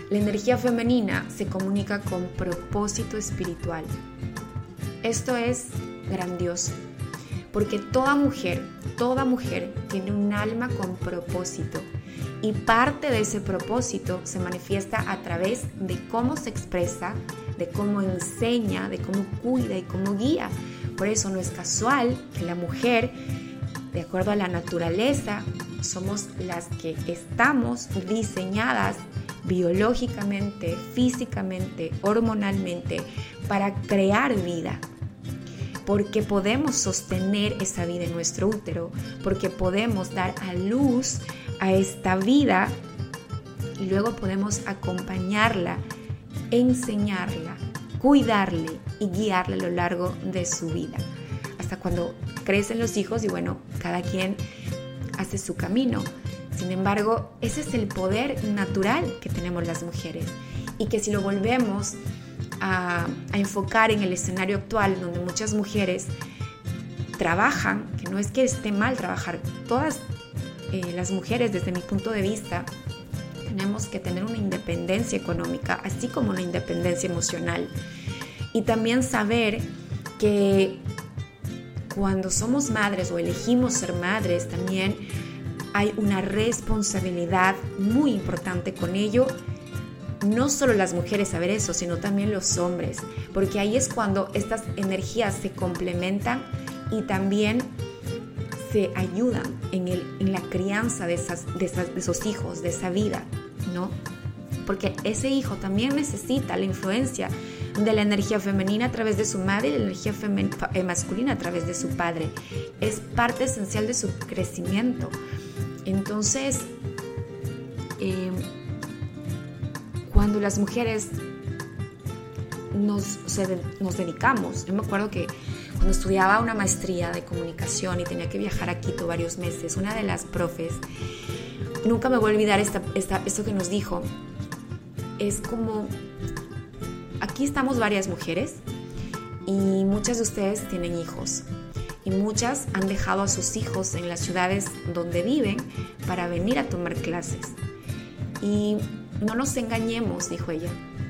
La energía femenina se comunica con propósito espiritual. Esto es grandioso, porque toda mujer tiene un alma con propósito, y parte de ese propósito se manifiesta a través de cómo se expresa, de cómo enseña, de cómo cuida y cómo guía. Por eso no es casual que la mujer, de acuerdo a la naturaleza, somos las que estamos diseñadas biológicamente, físicamente, hormonalmente, para crear vida. Porque podemos sostener esa vida en nuestro útero, porque podemos dar a luz a esta vida y luego podemos acompañarla, enseñarla, cuidarle y guiarle a lo largo de su vida. Hasta cuando crecen los hijos y bueno, cada quien hace su camino. Sin embargo, ese es el poder natural que tenemos las mujeres y que si lo volvemos a enfocar en el escenario actual donde muchas mujeres trabajan, que no es que esté mal trabajar, todas las mujeres desde mi punto de vista tenemos que tener una independencia económica, así como una independencia emocional, y también saber que cuando somos madres o elegimos ser madres también hay una responsabilidad muy importante con ello. No solo las mujeres saber eso, sino también los hombres, porque ahí es cuando estas energías se complementan y también se ayudan en la crianza de esos hijos, de esa vida, ¿no? Porque ese hijo también necesita la influencia de la energía femenina a través de su madre y la energía masculina a través de su padre. Es parte esencial de su crecimiento. Entonces, cuando las mujeres nos dedicamos, yo me acuerdo que cuando estudiaba una maestría de comunicación y tenía que viajar a Quito varios meses, una de las profes, nunca me voy a olvidar esto que nos dijo. Es como, aquí estamos varias mujeres y muchas de ustedes tienen hijos y muchas han dejado a sus hijos en las ciudades donde viven para venir a tomar clases. Y no nos engañemos, dijo ella.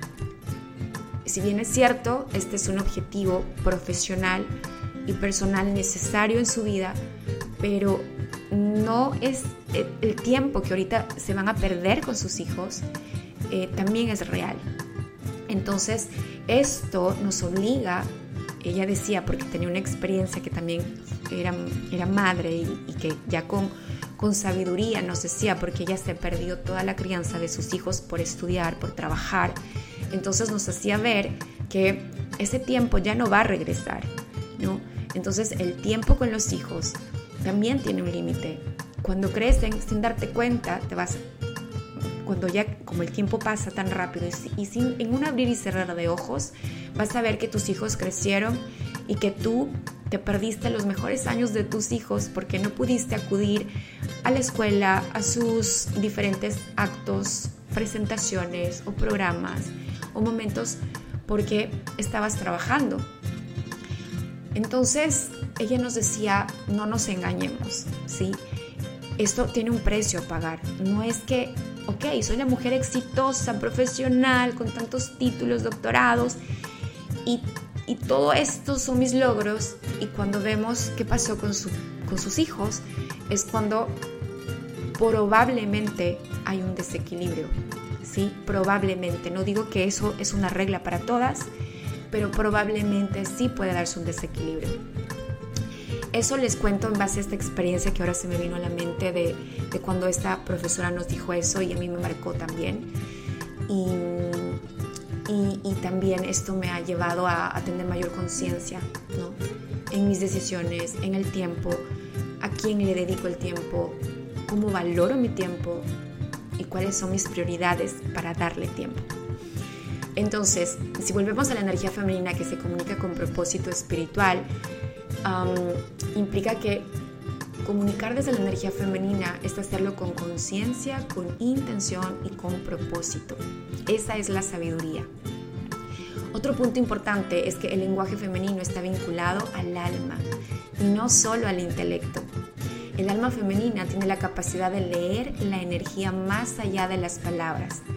Si bien es cierto, este es un objetivo profesional y personal necesario en su vida, pero no es el tiempo que ahorita se van a perder con sus hijos, también es real. Entonces, esto nos obliga, ella decía, porque tenía una experiencia que también era madre y que ya con sabiduría nos decía, porque ella se perdió toda la crianza de sus hijos por estudiar, por trabajar. Entonces nos hacía ver que ese tiempo ya no va a regresar, ¿no? Entonces el tiempo con los hijos también tiene un límite. Cuando crecen sin darte cuenta, cuando ya como el tiempo pasa tan rápido y sin en un abrir y cerrar de ojos, vas a ver que tus hijos crecieron y que tú te perdiste los mejores años de tus hijos porque no pudiste acudir a la escuela, a sus diferentes actos, presentaciones o programas o momentos porque estabas trabajando. Entonces ella nos decía, no nos engañemos, ¿sí? Esto tiene un precio a pagar. No es que, ok, soy la mujer exitosa, profesional, con tantos títulos, doctorados y todo esto son mis logros, y cuando vemos qué pasó con sus hijos es cuando probablemente hay un desequilibrio, ¿sí? Probablemente, no digo que eso es una regla para todas, pero probablemente sí puede darse un desequilibrio. Eso les cuento en base a esta experiencia que ahora se me vino a la mente de cuando esta profesora nos dijo eso, y a mí me marcó también. Y también esto me ha llevado a tener mayor conciencia, ¿no? En mis decisiones, en el tiempo, a quién le dedico el tiempo, cómo valoro mi tiempo y cuáles son mis prioridades para darle tiempo. Entonces, si volvemos a la energía femenina que se comunica con propósito espiritual, implica que comunicar desde la energía femenina es hacerlo con conciencia, con intención y con propósito. Esa es la sabiduría. Otro punto importante es que el lenguaje femenino está vinculado al alma y no solo al intelecto. El alma femenina tiene la capacidad de leer la energía más allá de las palabras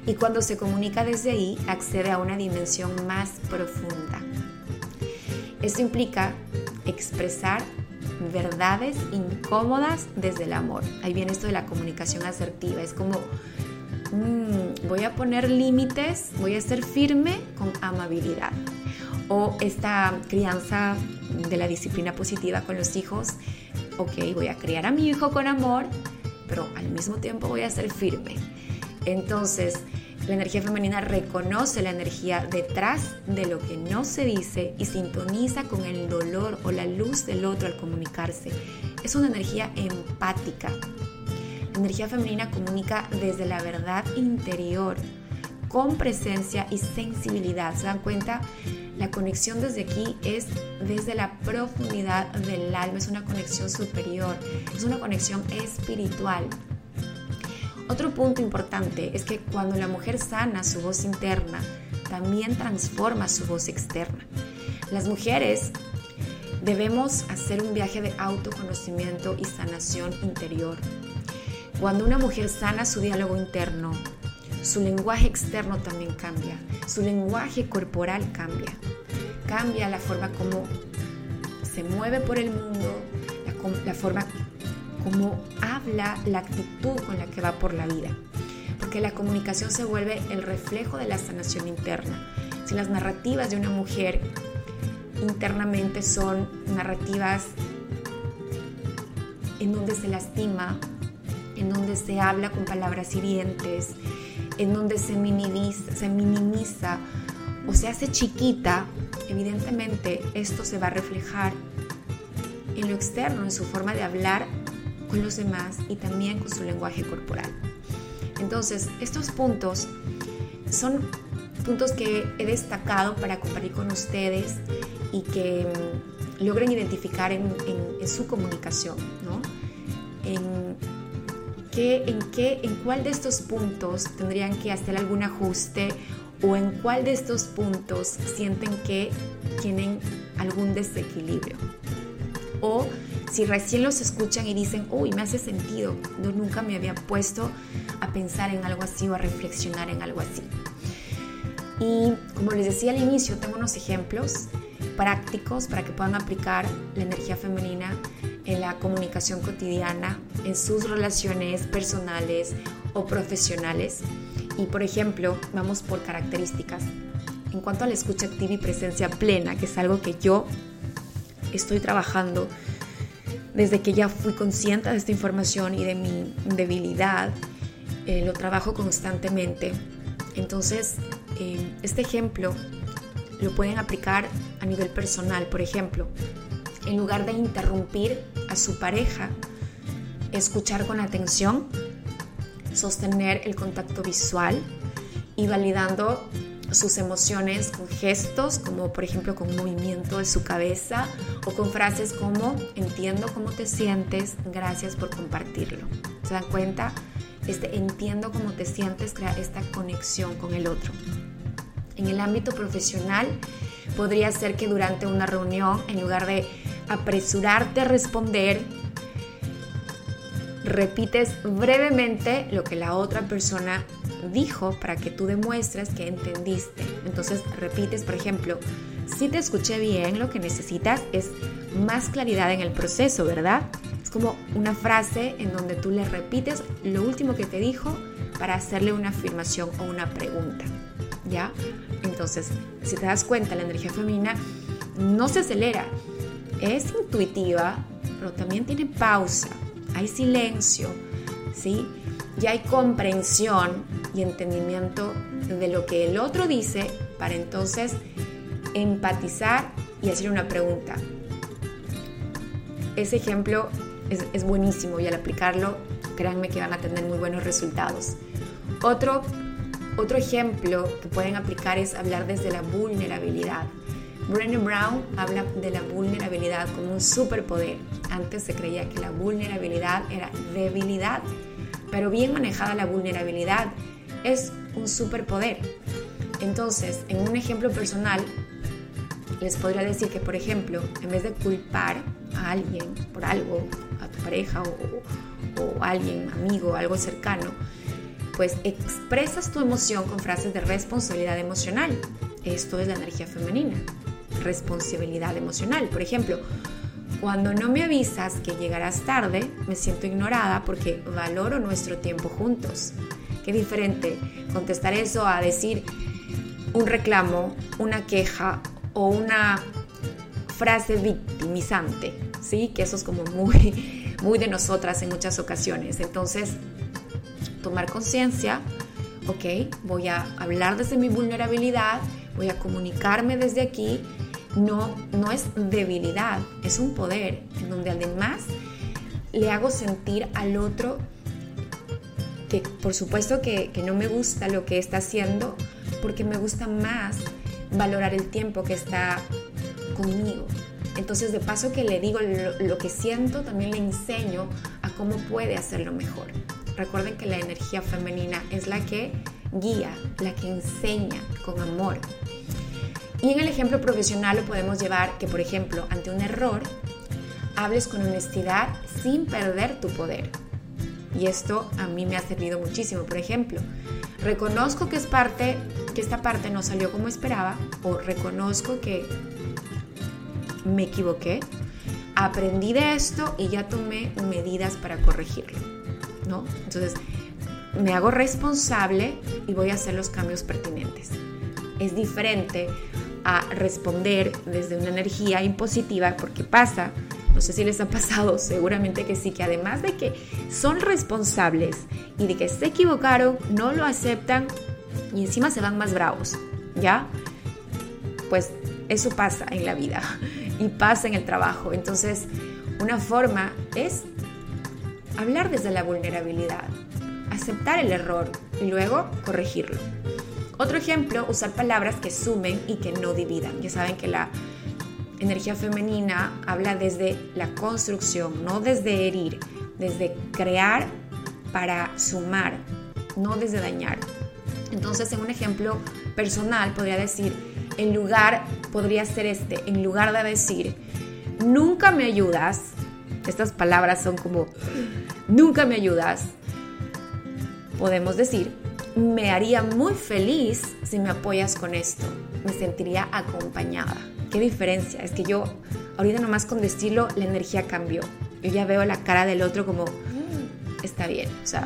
y cuando se comunica desde ahí, accede a una dimensión más profunda. Esto implica expresar verdades incómodas desde el amor. Ahí viene esto de la comunicación asertiva. Es como, voy a poner límites, voy a ser firme con amabilidad. O esta crianza de la disciplina positiva con los hijos. Ok, voy a criar a mi hijo con amor, pero al mismo tiempo voy a ser firme. Entonces, la energía femenina reconoce la energía detrás de lo que no se dice y sintoniza con el dolor o la luz del otro al comunicarse. Es una energía empática. La energía femenina comunica desde la verdad interior, con presencia y sensibilidad. ¿Se dan cuenta? La conexión desde aquí es desde la profundidad del alma, es una conexión superior, es una conexión espiritual. Otro punto importante es que cuando la mujer sana su voz interna, también transforma su voz externa. Las mujeres debemos hacer un viaje de autoconocimiento y sanación interior. Cuando una mujer sana su diálogo interno, su lenguaje externo también cambia, su lenguaje corporal cambia la forma como se mueve por el mundo, la forma como habla, la actitud con la que va por la vida. Porque la comunicación se vuelve el reflejo de la sanación interna. Si las narrativas de una mujer internamente son narrativas en donde se lastima, en donde se habla con palabras hirientes, en donde se minimiza o se hace chiquita, evidentemente esto se va a reflejar en lo externo, en su forma de hablar con los demás y también con su lenguaje corporal. Entonces, estos puntos son puntos que he destacado para compartir con ustedes y que logren identificar en su comunicación, ¿no? En cuál de estos puntos tendrían que hacer algún ajuste o en cuál de estos puntos sienten que tienen algún desequilibrio. O si recién los escuchan y dicen, uy, me hace sentido, yo nunca me había puesto a pensar en algo así o a reflexionar en algo así. Y como les decía al inicio, tengo unos ejemplos prácticos para que puedan aplicar la energía femenina en la comunicación cotidiana, en sus relaciones personales o profesionales. Y por ejemplo, vamos por características. En cuanto a la escucha activa y presencia plena, que es algo que yo estoy trabajando desde que ya fui consciente de esta información y de mi debilidad, lo trabajo constantemente. Entonces, este ejemplo lo pueden aplicar a nivel personal. Por ejemplo, en lugar de interrumpir a su pareja, escuchar con atención, sostener el contacto visual y validando sus emociones con gestos, como por ejemplo con movimiento de su cabeza o con frases como entiendo cómo te sientes, gracias por compartirlo. ¿Se dan cuenta? Entiendo cómo te sientes crea esta conexión con el otro. En el ámbito profesional podría ser que durante una reunión, en lugar de apresurarte a responder, repites brevemente lo que la otra persona dijo para que tú demuestres que entendiste. Entonces repites, por ejemplo, si te escuché bien, lo que necesitas es más claridad en el proceso, ¿verdad? Es como una frase en donde tú le repites lo último que te dijo para hacerle una afirmación o una pregunta, ¿ya? Entonces, si te das cuenta, la energía femenina no se acelera, es intuitiva, pero también tiene pausa, hay silencio, ¿sí? Ya hay comprensión y entendimiento de lo que el otro dice para entonces empatizar y hacer una pregunta. Ese ejemplo es buenísimo y al aplicarlo, créanme que van a tener muy buenos resultados. Otro ejemplo que pueden aplicar es hablar desde la vulnerabilidad. Brené Brown habla de la vulnerabilidad como un superpoder. Antes se creía que la vulnerabilidad era debilidad, pero bien manejada la vulnerabilidad es un superpoder. Entonces, en un ejemplo personal, les podría decir que, por ejemplo, en vez de culpar a alguien por algo, a tu pareja o alguien, amigo, algo cercano, pues expresas tu emoción con frases de responsabilidad emocional. Esto es la energía femenina, responsabilidad emocional. Por ejemplo, cuando no me avisas que llegarás tarde, me siento ignorada porque valoro nuestro tiempo juntos. Qué diferente contestar eso a decir un reclamo, una queja o una frase victimizante, ¿sí? Que eso es como muy de nosotras en muchas ocasiones. Entonces, tomar conciencia, ok, voy a hablar desde mi vulnerabilidad, voy a comunicarme desde aquí. No es debilidad, es un poder en donde además le hago sentir al otro que por supuesto que no me gusta lo que está haciendo, porque me gusta más valorar el tiempo que está conmigo. Entonces, de paso que le digo lo que siento, también le enseño a cómo puede hacerlo mejor. Recuerden que la energía femenina es la que guía, la que enseña con amor. Y en el ejemplo profesional lo podemos llevar que, por ejemplo, ante un error, hables con honestidad sin perder tu poder. Y esto a mí me ha servido muchísimo. Por ejemplo, reconozco que esta parte no salió como esperaba, o reconozco que me equivoqué, aprendí de esto y ya tomé medidas para corregirlo, ¿no? Entonces, me hago responsable y voy a hacer los cambios pertinentes. Es diferente a responder desde una energía impositiva, porque pasa, no sé si les ha pasado, seguramente que sí, que además de que son responsables y de que se equivocaron, no lo aceptan y encima se van más bravos, ¿ya? Pues eso pasa en la vida y pasa en el trabajo. Entonces, una forma es hablar desde la vulnerabilidad, aceptar el error y luego corregirlo. Otro ejemplo, usar palabras que sumen y que no dividan. Ya saben que la energía femenina habla desde la construcción, no desde herir, desde crear para sumar, no desde dañar. Entonces, en un ejemplo personal podría decir, en lugar de decir, nunca me ayudas, estas palabras son como, nunca me ayudas, podemos decir, me haría muy feliz si me apoyas con esto, me sentiría acompañada. ¿Qué diferencia? Es que yo, ahorita nomás con decirlo, la energía cambió. Yo ya veo la cara del otro como, está bien, o sea,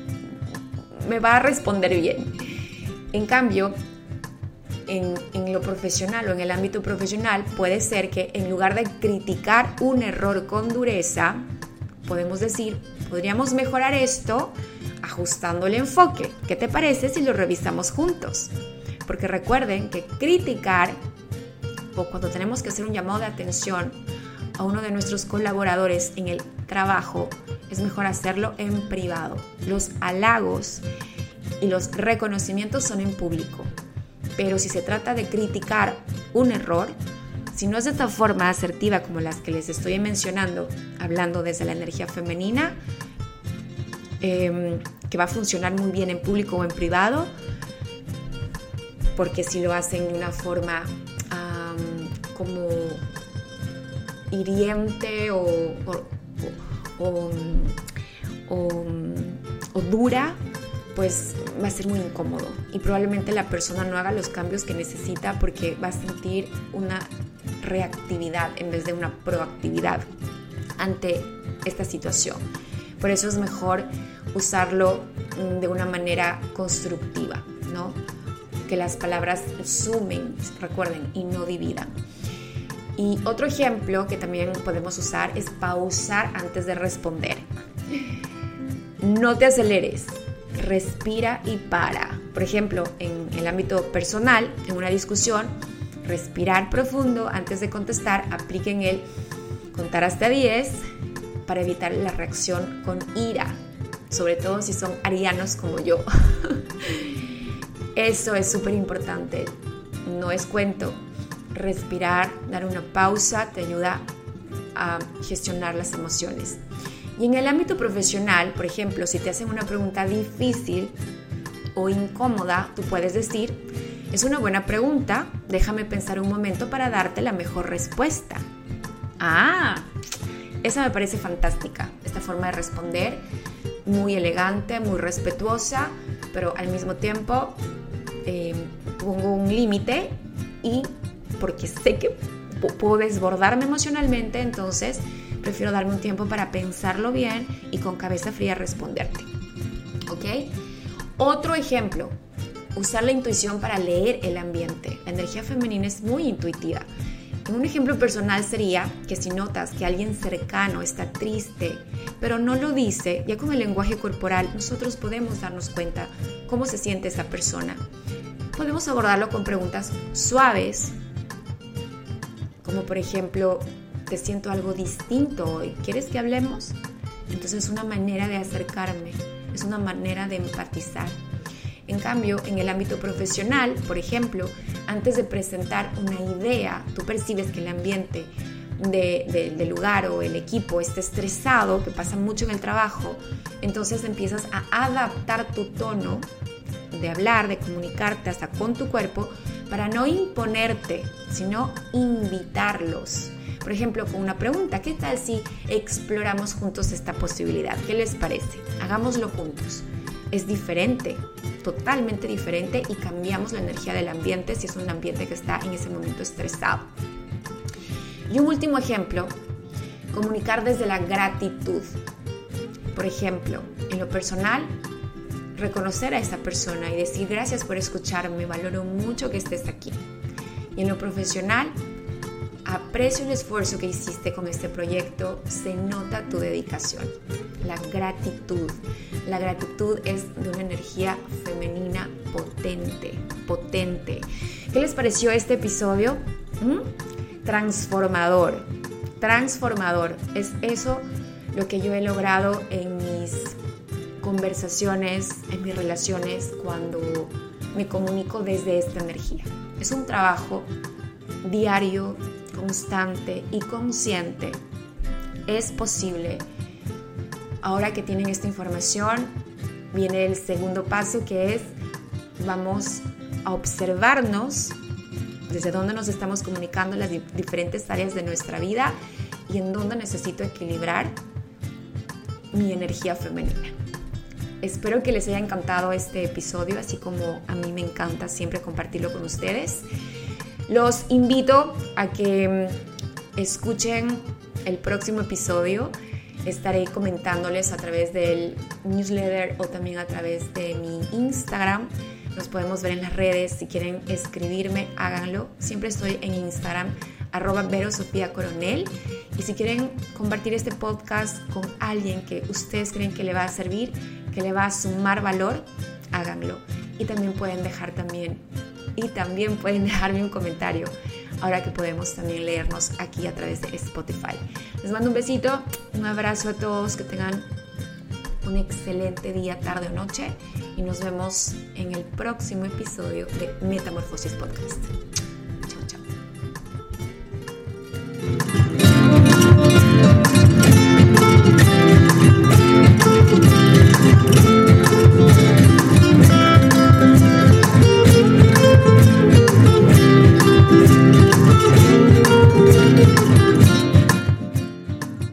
me va a responder bien. En cambio, en lo profesional o en el ámbito profesional, puede ser que en lugar de criticar un error con dureza, podemos decir, podríamos mejorar esto ajustando el enfoque. ¿Qué te parece si lo revisamos juntos? Porque recuerden que criticar, o cuando tenemos que hacer un llamado de atención a uno de nuestros colaboradores en el trabajo, es mejor hacerlo en privado. Los halagos y los reconocimientos son en público. Pero si se trata de criticar un error, si no es de esta forma asertiva como las que les estoy mencionando, hablando desde la energía femenina, que va a funcionar muy bien en público o en privado, porque si lo hacen de una forma como hiriente o dura, pues va a ser muy incómodo y probablemente la persona no haga los cambios que necesita porque va a sentir una reactividad en vez de una proactividad ante esta situación. Por eso es mejor usarlo de una manera constructiva, ¿no? Que las palabras sumen, recuerden, y no dividan. Y otro ejemplo que también podemos usar es pausar antes de responder. No te aceleres, respira y para. Por ejemplo, en el ámbito personal, en una discusión, respirar profundo antes de contestar, apliquen el contar hasta 10 para evitar la reacción con ira, sobre todo si son arianos como yo. Eso es súper importante, no es cuento. Respirar, dar una pausa te ayuda a gestionar las emociones. Y en el ámbito profesional, por ejemplo, si te hacen una pregunta difícil o incómoda, tú puedes decir, es una buena pregunta, déjame pensar un momento para darte la mejor respuesta. Esa me parece fantástica, esta forma de responder, muy elegante, muy respetuosa, pero al mismo tiempo pongo un límite y porque sé que puedo desbordarme emocionalmente, entonces prefiero darme un tiempo para pensarlo bien y con cabeza fría responderte. ¿Ok? Otro ejemplo, usar la intuición para leer el ambiente. La energía femenina es muy intuitiva. Un ejemplo personal sería que si notas que alguien cercano está triste, pero no lo dice, ya con el lenguaje corporal nosotros podemos darnos cuenta cómo se siente esa persona. Podemos abordarlo con preguntas suaves, como por ejemplo, te siento algo distinto hoy, ¿quieres que hablemos? Entonces es una manera de acercarme, es una manera de empatizar. En cambio, en el ámbito profesional, por ejemplo, antes de presentar una idea, tú percibes que el ambiente del lugar o el equipo está estresado, que pasa mucho en el trabajo, entonces empiezas a adaptar tu tono de hablar, de comunicarte hasta con tu cuerpo para no imponerte, sino invitarlos. Por ejemplo, con una pregunta, ¿qué tal si exploramos juntos esta posibilidad? ¿Qué les parece? Hagámoslo juntos. Es diferente, totalmente diferente, y cambiamos la energía del ambiente si es un ambiente que está en ese momento estresado. Y un último ejemplo, comunicar desde la gratitud. Por ejemplo, en lo personal, reconocer a esa persona y decir gracias por escucharme, valoro mucho que estés aquí. Y en lo profesional, aprecio el esfuerzo que hiciste con este proyecto, se nota tu dedicación. La gratitud. La gratitud es de una energía femenina potente. ¿Qué les pareció este episodio? Transformador. Es eso lo que yo he logrado en mis conversaciones, en mis relaciones, cuando me comunico desde esta energía. Es un trabajo diario, constante y consciente. Es posible. Ahora que tienen esta información, viene el segundo paso, que es vamos a observarnos desde dónde nos estamos comunicando en las diferentes áreas de nuestra vida y en dónde necesito equilibrar mi energía femenina. Espero que les haya encantado este episodio, así como a mí me encanta siempre compartirlo con ustedes. Los invito a que escuchen el próximo episodio. Estaré comentándoles a través del newsletter o también a través de mi Instagram. Nos podemos ver en las redes. Si quieren escribirme, háganlo. Siempre estoy en Instagram, @VeroSofiaCoronel. Y si quieren compartir este podcast con alguien que ustedes creen que le va a servir, que le va a sumar valor, háganlo. Y también pueden dejarme un comentario, ahora que podemos también leernos aquí a través de Spotify. Les mando un besito, un abrazo a todos, que tengan un excelente día, tarde o noche, y nos vemos en el próximo episodio de Metamorfosis Podcast.